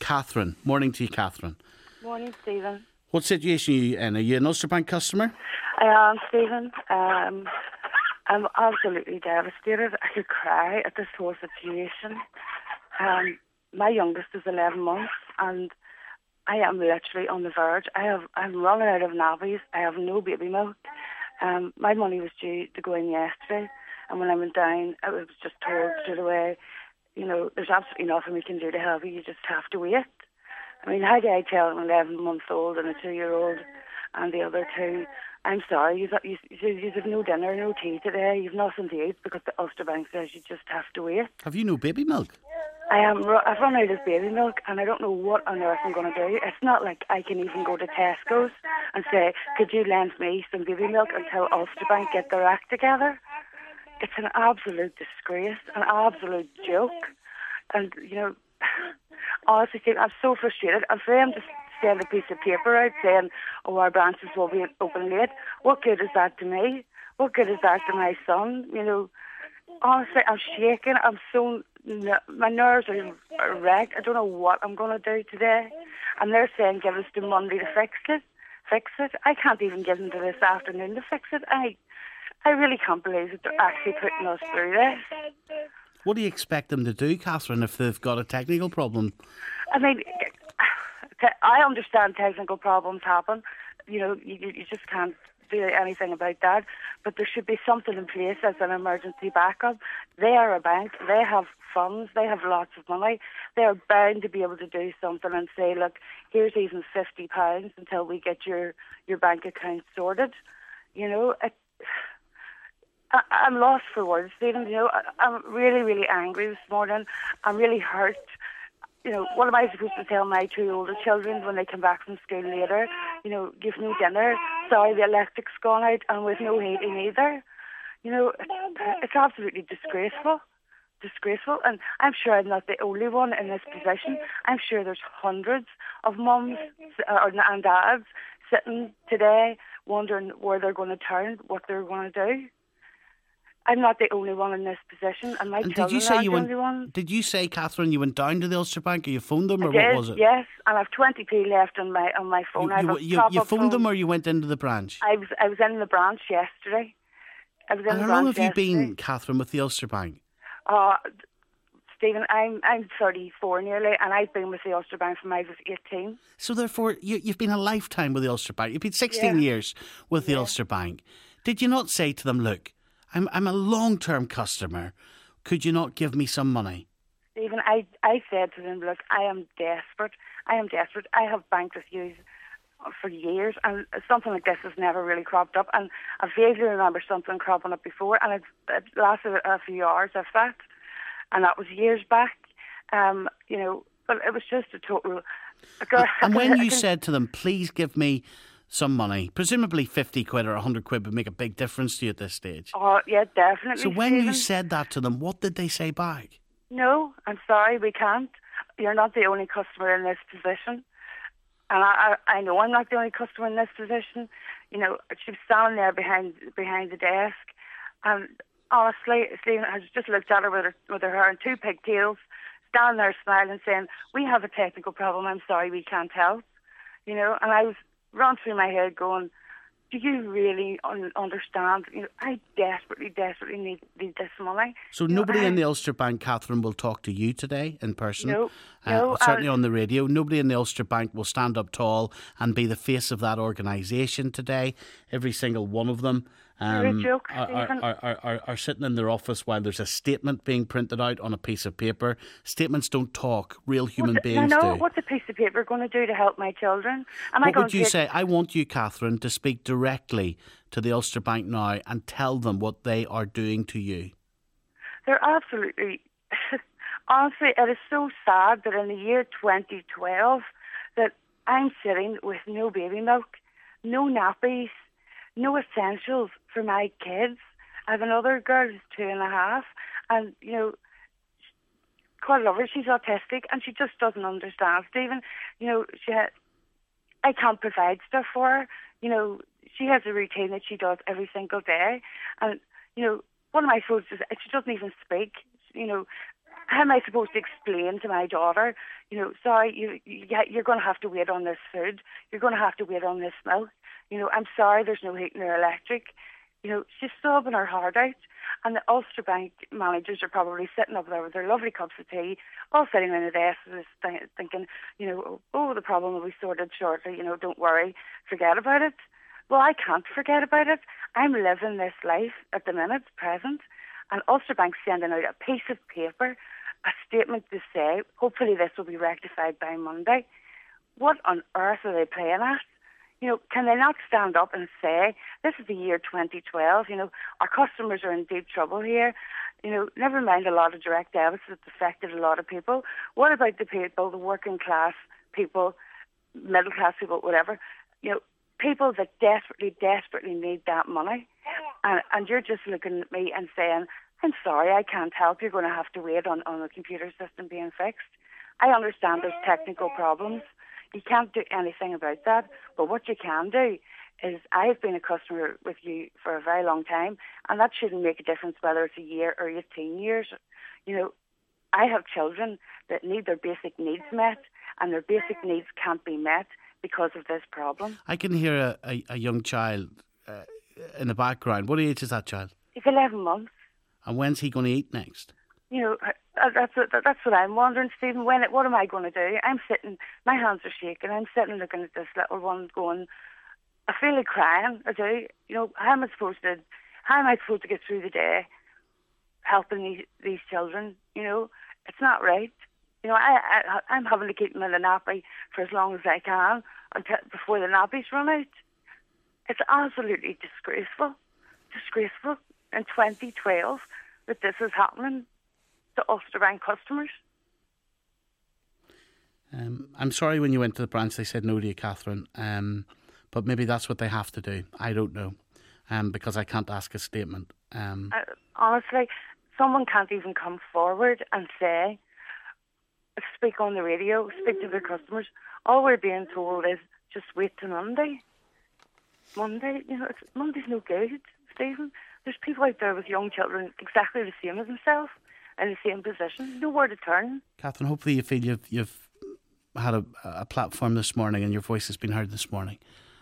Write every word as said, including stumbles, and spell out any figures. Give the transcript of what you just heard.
Catherine. Morning to you, Catherine. Morning, Stephen. What situation are you in? Are you an Ulster Bank customer? I am, Stephen. Um, I'm absolutely devastated. I could cry at this whole situation. Um, my youngest is eleven months, and I am literally on the verge. I have, I'm running out of nappies. I have no baby milk. Um, my money was due to go in yesterday, and when I went down, I was just told straight away, you know, there's absolutely nothing we can do to help you. You just have to wait. I mean, how do I tell an eleven-month-old and a two-year-old and the other two, I'm sorry, you you you have no dinner, no tea today, you've nothing to eat because the Ulster Bank says you just have to wait. Have you no baby milk? I am. I've run out of baby milk, and I don't know what on earth I'm going to do. It's not like I can even go to Tesco's and say, could you lend me some baby milk until Ulster Bank get their act together? It's an absolute disgrace, an absolute joke. And, you know, honestly, I'm so frustrated. And for them to send a piece of paper out saying, oh, our branches will be open late, what good is that to me? What good is that to my son? You know, honestly, I'm shaking. I'm so, my nerves are wrecked. I don't know what I'm going to do today. And they're saying, give us to Monday to fix it. Fix it. I can't even give them to this afternoon to fix it. I, I really can't believe that they're actually putting us through this. What do you expect them to do, Catherine, if they've got a technical problem? I mean, I understand technical problems happen. You know, you, you just can't do anything about that. But there should be something in place as an emergency backup. They are a bank. They have funds. They have lots of money. They're bound to be able to do something and say, look, here's even fifty pounds until we get your, your bank account sorted. You know, it, I, I'm lost for words, Stephen. You know, I, I'm really, really angry this morning. I'm really hurt. You know, what am I supposed to tell my two older children when they come back from school later? You know, give no dinner. Sorry, the electric's gone out, and with no heating either. You know, it's, it's absolutely disgraceful. Disgraceful. And I'm sure I'm not the only one in this position. I'm sure there's hundreds of mums and dads sitting today wondering where they're going to turn, what they're going to do. I'm not the only one in this position, and my and children did you say aren't you the went, only one. Did you say, Catherine, you went down to the Ulster Bank, or you phoned them, or I did, what was it? Yes, and I've twenty p left on my on my phone. You, I have you, a you, top you up phoned phone. them, or you went into the branch? I was I was in the branch yesterday. I was in and the how branch long have you yesterday. been, Catherine, with the Ulster Bank? Uh, Stephen, I'm I'm thirty-four nearly, and I've been with the Ulster Bank from I was eighteen. So therefore, you, you've been a lifetime with the Ulster Bank. You've been sixteen Yeah. years with the Yeah. Ulster Bank. Did you not say to them, look, I'm I'm a long-term customer. Could you not give me some money? Stephen, I, I said to them, look, I am desperate. I am desperate. I have banked with you for years, and something like this has never really cropped up. And I vaguely remember something cropping up before, and it, it lasted a few hours, if that. And that was years back. Um, you know, but it was just a total... A girl, and when you can, said to them, please give me some money, presumably fifty quid or one hundred quid would make a big difference to you at this stage. Oh, yeah, definitely. So when Stephen, you said that to them, what did they say back? No, I'm sorry, we can't. You're not the only customer in this position. And I, I, I know I'm not the only customer in this position. You know, she was standing there behind behind the desk, and honestly, Stephen, I just looked at her with her, with her hair and two pigtails, standing there smiling, saying, we have a technical problem, I'm sorry, we can't help. You know, and I was run through my head going, do you really un- understand? You know, I desperately, desperately need, need this money. So you nobody know, I, in the Ulster Bank, Catherine, will talk to you today in person? No, uh, no. Certainly um, on the radio. Nobody in the Ulster Bank will stand up tall and be the face of that organisation today. Every single one of them You're a um, joke, are, Stephen. are, are, are, are sitting in their office while there's a statement being printed out on a piece of paper. Statements don't talk. Real human What's, beings I know. do. What's a piece of paper going to do to help my children? Am I What going would you to say? I want you, Catherine, to speak directly to the Ulster Bank now and tell them what they are doing to you. They're absolutely... Honestly, it is so sad that in the year twenty twelve that I'm sitting with no baby milk, no nappies, no essentials for my kids. I have another girl who's two and a half, and, you know, quite love her. She's autistic, and she just doesn't understand, Stephen. You know, she ha- I can't provide stuff for her. You know, she has a routine that she does every single day, and, you know, what am I supposed to say? She doesn't even speak. You know, how am I supposed to explain to my daughter, you know, sorry, you, you you're going to have to wait on this food. You're going to have to wait on this milk. You know, I'm sorry, there's no heating or electric. You know, she's sobbing her heart out. And the Ulster Bank managers are probably sitting up there with their lovely cups of tea, all sitting in the desk thinking, you know, oh, the problem will be sorted shortly. You know, don't worry, forget about it. Well, I can't forget about it. I'm living this life at the minute, present. And Ulster Bank's sending out a piece of paper, a statement to say, hopefully this will be rectified by Monday. What on earth are they playing at? You know, can they not stand up and say, this is the year twenty twelve, you know, our customers are in deep trouble here. You know, never mind a lot of direct debits that's affected a lot of people. What about the people, the working class people, middle class people, whatever, you know, people that desperately, desperately need that money. And, and you're just looking at me and saying, I'm sorry, I can't help. You're going to have to wait on, on the computer system being fixed. I understand there's technical problems. You can't do anything about that. But what you can do is, I've been a customer with you for a very long time, and that shouldn't make a difference whether it's a year or eighteen years. You know, I have children that need their basic needs met, and their basic needs can't be met because of this problem. I can hear a, a, a young child uh, in the background. What age is that child? He's eleven months. And when's he going to eat next? You know, that's what, that's what I'm wondering, Stephen. When, what am I going to do? I'm sitting, my hands are shaking. I'm sitting looking at this little one going, I feel like crying. I do. You know, how am I supposed to, how am I supposed to get through the day helping these, these children? You know, it's not right. You know, I, I, I'm having to keep them in the nappy for as long as I can until before the nappies run out. It's absolutely disgraceful, disgraceful in twenty twelve that this is happening to Ulster Bank customers. Um, I'm sorry when you went to the branch they said no to you, Catherine, um, but maybe that's what they have to do. I don't know, um, because I can't ask a statement. Um, uh, honestly, someone can't even come forward and say, speak on the radio, speak to their customers. All we're being told is just wait till Monday. Monday, you know, it's, Monday's no good, Stephen. There's people out there with young children exactly the same as themselves, in the same position, nowhere to turn. Catherine, hopefully you feel you've you've had a, a platform this morning and your voice has been heard this morning.